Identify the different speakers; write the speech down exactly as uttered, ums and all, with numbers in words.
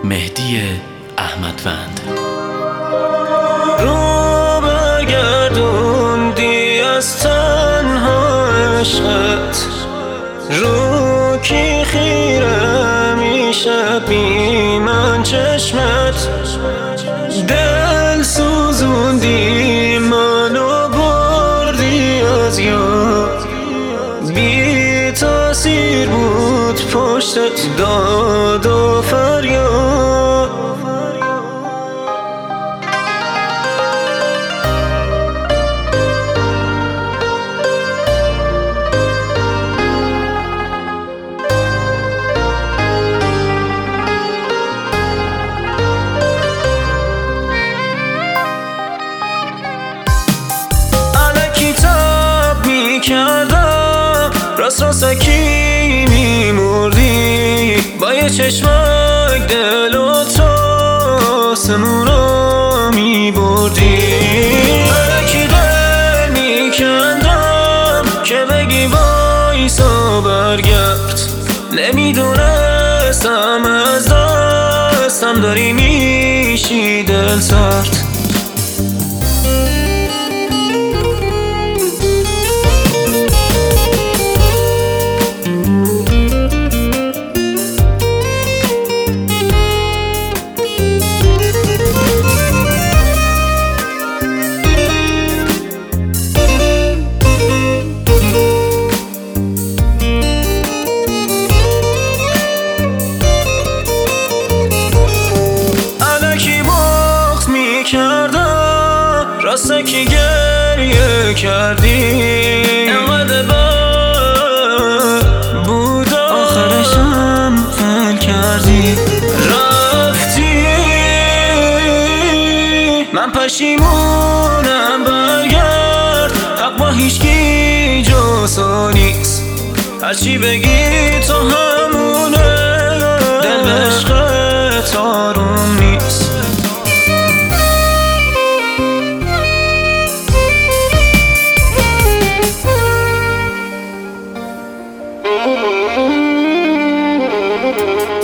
Speaker 1: مهدی احمدوند.
Speaker 2: رو برگردوندی از تنها عشقت، رو کی خیره میشه بی من چشمت. دل سوزوندی منو بردی از یاد، بی تاثیر بود پشتت داد و فریاد. کردم راست راستکی میمردی، با یه چشمک دل و تو آسمون رو میبردی. الکی دل میکندم که بگی وایسا برگرد، نمیدونستم از دستم داری میشی دل سرد. راسته که گریه کردی اینقدر بد بود، آخرشم فل کردی رفتی. من پشیمونم برگرد، حق با هیچکی جزو نیست، هرچی بگی تو همونه، دل به عشقت آروم نیست.
Speaker 3: Thank you.